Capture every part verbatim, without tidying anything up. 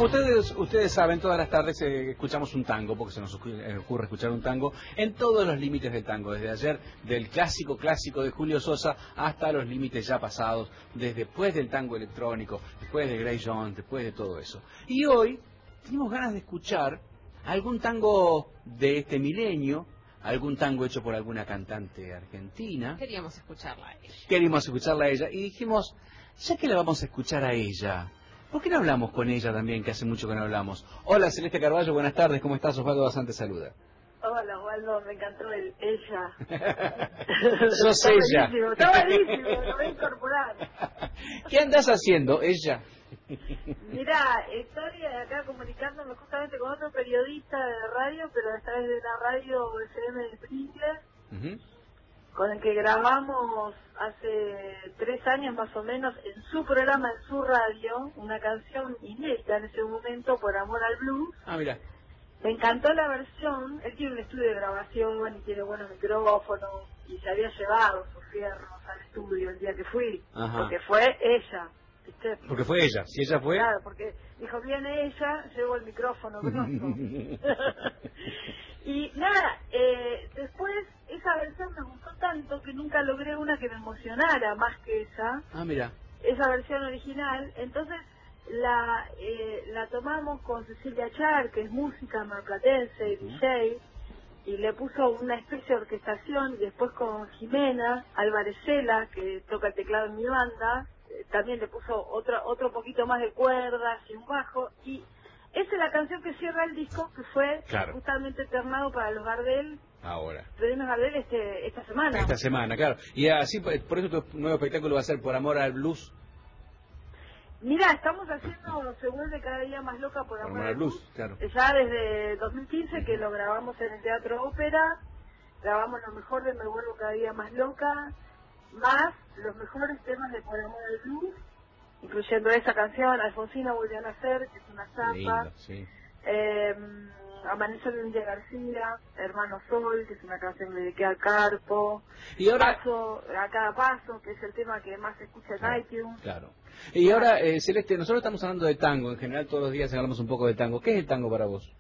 como ustedes ustedes saben, todas las tardes eh, escuchamos un tango, porque se nos ocurre escuchar un tango, en todos los límites del tango, desde ayer, del clásico clásico de Julio Sosa, hasta los límites ya pasados, desde después del tango electrónico, después de Grace Jones, después de todo eso. Y hoy tenemos ganas de escuchar algún tango de este milenio, algún tango hecho por alguna cantante argentina. Queríamos escucharla a ella. Queríamos escucharla a ella y dijimos, ya que la vamos a escuchar a ella, ¿por qué no hablamos con ella también, que hace mucho que no hablamos? Hola, Celeste Carballo, buenas tardes, ¿cómo estás? Osvaldo Bazán te saluda. Hola, Osvaldo, me encantó el ella. Sos está ella. Buenísimo, está buenísimo, lo voy a incorporar. ¿Qué andás haciendo, ella? Mirá, estoy acá comunicándome justamente con otro periodista de radio, pero esta vez de la radio F M de Pringles, uh-huh. con el que grabamos hace tres años más o menos en su programa, en su radio, una canción inédita en ese momento, Por Amor al Blues. Ah, mira. Me encantó la versión, él tiene un estudio de grabación y tiene buenos micrófonos y se había llevado sus fierros al estudio el día que fui, Ajá. porque fue ella. ¿Viste? Porque fue ella, si ella fue... Claro, porque dijo, viene ella, llevo el micrófono grosso. Y nada, eh, después esa versión me gustó tanto que nunca logré una que me emocionara más que esa. Ah, mira. Esa versión original, entonces la eh, la tomamos con Cecilia Char, que es música marplatense y D J, y le puso una especie de orquestación, y después con Jimena Álvarez Cela, que toca el teclado en mi banda, eh, también le puso otro otro poquito más de cuerdas y un bajo, y esa es la canción que cierra el disco, que fue claro. justamente ternado para los Gardel. Ahora. Premios Gardel este, esta semana. Esta semana, claro. Y así, por eso tu nuevo espectáculo va a ser Por Amor al Blues. Mira, estamos haciendo Se Vuelve Cada Día Más Loca por, por Amor al Blues, claro. Ya desde dos mil quince uh-huh. que lo grabamos en el Teatro Ópera, grabamos lo mejor de Me Vuelvo Cada Día Más Loca, más los mejores temas de Por Amor al Blues, incluyendo esa canción, Alfonsina Volvió a Nacer, que es una zapa, sí. eh, Amanecer de India García, Hermano Sol, que es una canción que le dediqué a Carpo, y ahora... Paso, a Cada Paso, que es el tema que más se escucha en claro, iTunes. Claro. Y ahora, eh, Celeste, nosotros estamos hablando de tango, en general todos los días hablamos un poco de tango. ¿Qué es el tango para vos?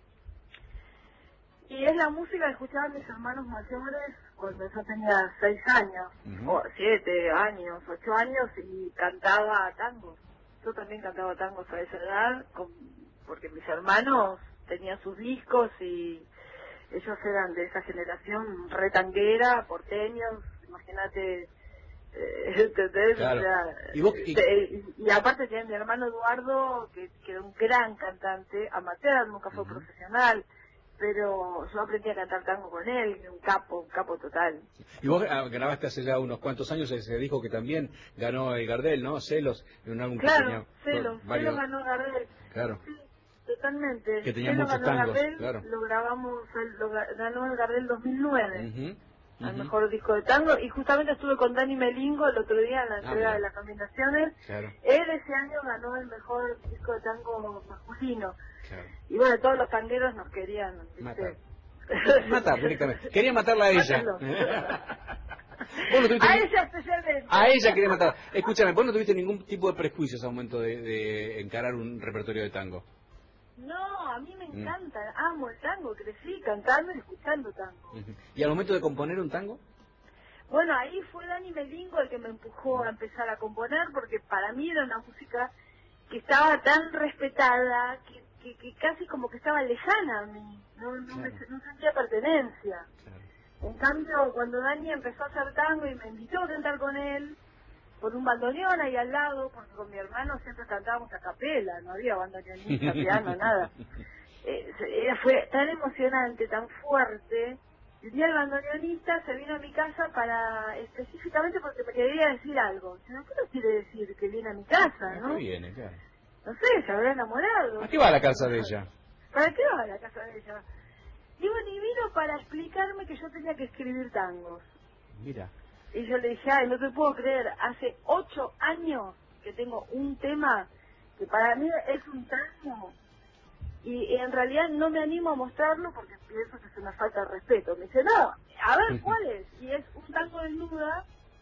Y es la música que escuchaban mis hermanos mayores cuando yo tenía seis años, uh-huh. o siete años, ocho años, y cantaba tango. Yo también cantaba tangos a esa edad, con, porque mis hermanos tenían sus discos y ellos eran de esa generación retanguera, porteños, imagínate, eh, ¿entendés? Claro. O sea, ¿Y, vos, y... De, y, y aparte tiene mi hermano Eduardo, que, que era un gran cantante, amateur, nunca fue uh-huh. profesional, pero yo aprendí a cantar tango con él, un capo, un capo total. Y vos grabaste hace ya unos cuantos años, se dijo que también ganó el Gardel, ¿no? Celos, en un álbum claro, que tenía... Celos, varios... Celos ganó Gardel. Claro. Sí, totalmente. Que tenía Celos muchos ganó tangos, Gardel, claro. Lo grabamos, lo ganó el Gardel dos mil nueve. Uh-huh. Uh-huh. El Uh-huh. mejor disco de tango, y justamente estuve con Dani Melingo el otro día en la entrega ah, de las nominaciones. Claro. Él ese año ganó el mejor disco de tango masculino. Claro. Y bueno, todos los tangueros nos querían, ¿viste? Matar. Matar directamente. Quería matarla a ella. Mátalo. Vos no tuviste a ni... ella especialmente. A ella quería matar. Escúchame, vos no tuviste ningún tipo de prejuicios al momento de, de encarar un repertorio de tango. No, a mí me encanta, mm. amo el tango, crecí cantando y escuchando tango. Uh-huh. ¿Y al momento de componer un tango? Bueno, ahí fue Dani Melingo el que me empujó a empezar a componer, porque para mí era una música que estaba tan respetada, que, que, que casi como que estaba lejana a mí, no, no, claro. me, no sentía pertenencia. Claro. En cambio, cuando Dani empezó a hacer tango y me invitó a cantar con él, con un bandoneón ahí al lado, porque con mi hermano siempre cantábamos a capela, no había bandoneonista, piano, nada. Eh, fue tan emocionante, tan fuerte. El día del bandoneonista se vino a mi casa para, específicamente porque me quería decir algo. ¿Qué no quiere decir que viene a mi casa, no? ¿A qué viene, claro? No sé, se habrá enamorado. ¿A qué va a la casa de ella? ¿Para qué va a la casa de ella? Digo, ni vino para explicarme que yo tenía que escribir tangos. Mira. Y yo le dije, ay, no te puedo creer, hace ocho años que tengo un tema que para mí es un tango. Y en realidad no me animo a mostrarlo porque pienso que es una falta de respeto. Me dice, no, a ver, ¿cuál es? Y es un tango desnuda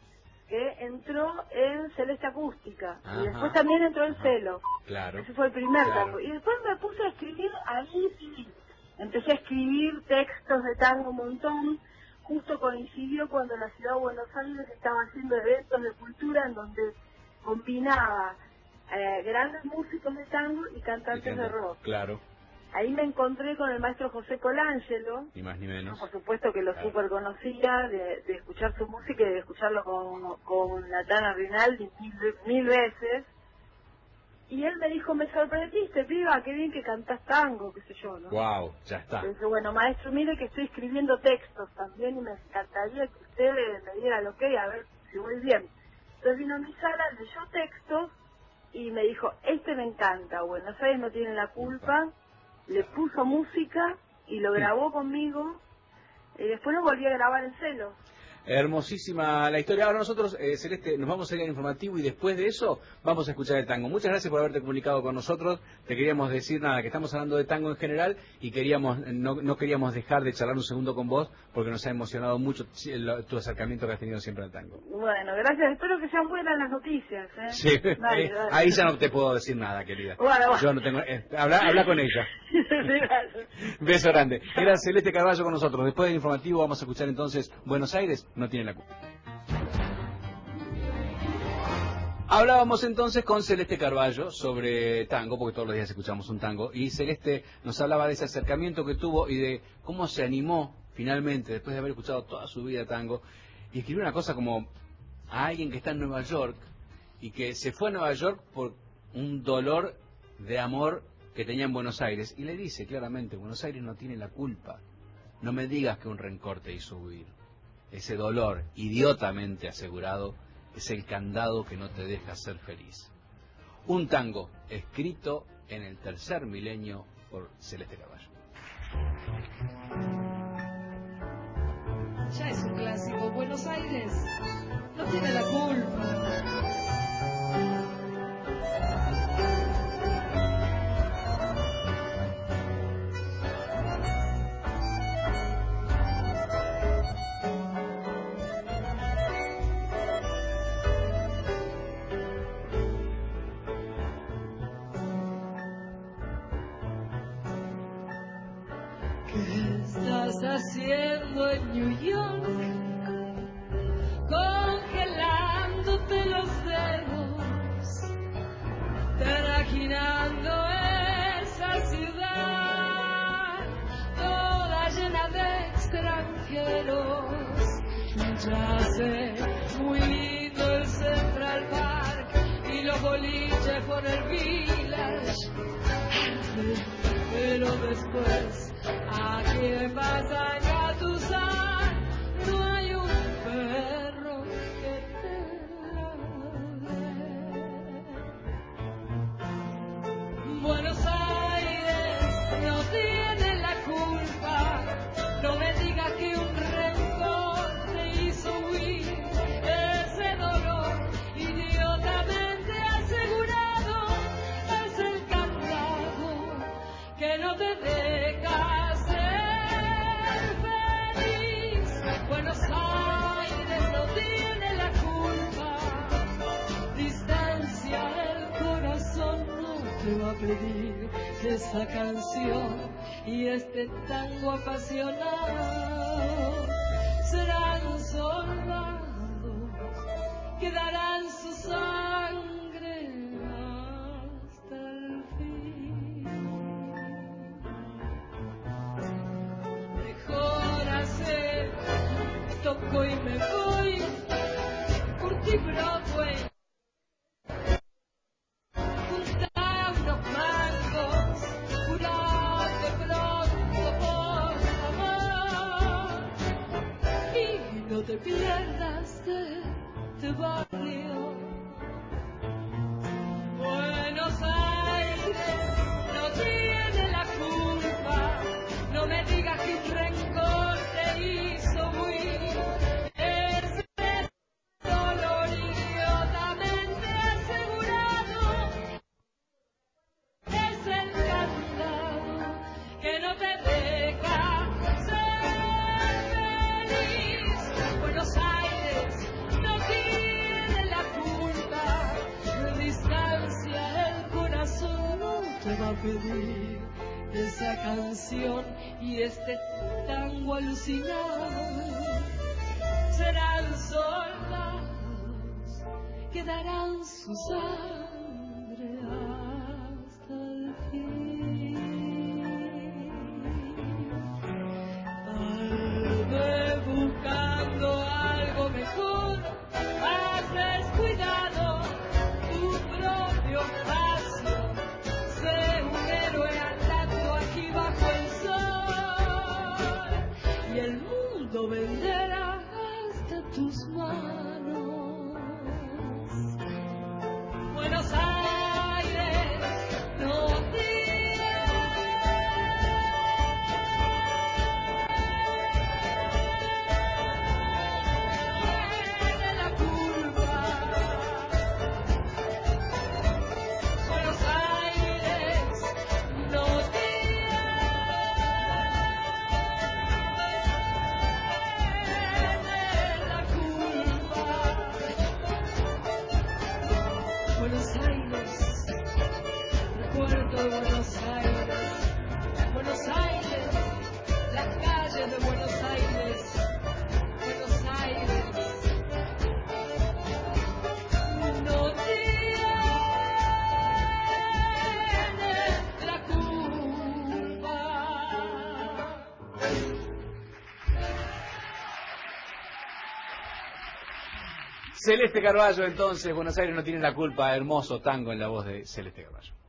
que entró en Celeste Acústica. Ajá. Y después también entró en Ajá. Celo. Claro. Ese fue el primer Claro. tango. Y después me puse a escribir, ahí sí, empecé a escribir textos de tango un montón. Justo coincidió cuando la ciudad de Buenos Aires estaba haciendo eventos de cultura en donde combinaba eh, grandes músicos de tango y cantantes de rock. Claro. Ahí me encontré con el maestro José Colangelo. Ni más ni menos. Por supuesto que lo Claro. súper conocía, de, de escuchar su música y de escucharlo con, con Natana Rinaldi mil, mil veces. Y él me dijo, me sorprendiste, piba, qué bien que cantás tango, qué sé yo, ¿no? Wow, ya está. Le dije, bueno, maestro, mire que estoy escribiendo textos también y me encantaría que usted me diera el ok, a ver si voy bien. Entonces vino a mi sala, leyó textos y me dijo, este me encanta, Buenos Aires no tiene la culpa, le puso música y lo grabó conmigo y después lo volví a grabar en Celo. Hermosísima la historia. Ahora nosotros, eh, Celeste, nos vamos a ir al informativo y después de eso vamos a escuchar el tango. Muchas gracias por haberte comunicado con nosotros. Te queríamos decir nada, que estamos hablando de tango en general y queríamos no, no queríamos dejar de charlar un segundo con vos porque nos ha emocionado mucho tu acercamiento que has tenido siempre al tango. Bueno, gracias. Espero que sean buenas las noticias. ¿eh? Sí, Dale, eh, dale. ahí ya no te puedo decir nada, querida. Bueno, bueno. Yo no tengo... Eh, habla, habla con ella. Gracias. Beso grande. Era Celeste Carballo con nosotros. Después del informativo vamos a escuchar entonces Buenos Aires no tiene la culpa. Hablábamos entonces con Celeste Carballo sobre tango, porque todos los días escuchamos un tango, y Celeste nos hablaba de ese acercamiento que tuvo y de cómo se animó finalmente, después de haber escuchado toda su vida tango, y escribió una cosa como a alguien que está en Nueva York y que se fue a Nueva York por un dolor de amor que tenía en Buenos Aires, y le dice claramente, Buenos Aires no tiene la culpa, no me digas que un rencor te hizo huir, ese dolor idiotamente asegurado es el candado que no te deja ser feliz. Un tango escrito en el tercer milenio por Celeste Carballo. Ya es un clásico. Buenos Aires no tiene la culpa. ¿Qué estás haciendo en New York? Congelándote los dedos, trajinando esa ciudad, toda llena de extranjeros. Ya sé, muy lindo el Central Park y los boliches por el Village, pero después aquí en Pasañatuzán no hay un perro que te ladre. Buenos Aires no tiene la culpa, no me digas que un rencor te hizo huir, ese dolor idiotamente asegurado es el candado que no te deja ser feliz. Buenos Aires no tiene la culpa, distancia el corazón no te va a pedir esa canción y este tango apasionado. Serán soldados que darán su sangre hasta el fin. Mejor hacer, toco y me voy, Curti Broadway, junta unos mangos, curate pronto por favor, y no te pierdas de este barrio. Buenos Aires no tiene la culpa, no me digas que un rencor te hizo huir, ese dolor idiotamente asegurado es el candado que no te deja ser feliz. Buenos Aires no tiene canción y este tango alucinado serán soldados que darán su sangre hasta el fin. Tal vez buscando algo mejor has descuidado tu propio espacio. Sé un héroe andando aquí bajo el sol y el mundo venderá hasta tus manos. Buenos Aires, no tiene la culpa. Buenos Aires, no tiene la culpa. Buenos Aires, recuerdo de Buenos Aires, Buenos Aires, las calles de Buenos Aires, Buenos Aires, no tiene la culpa. Celeste Carballo, entonces, Buenos Aires no tiene la culpa, hermoso tango en la voz de Celeste Carballo.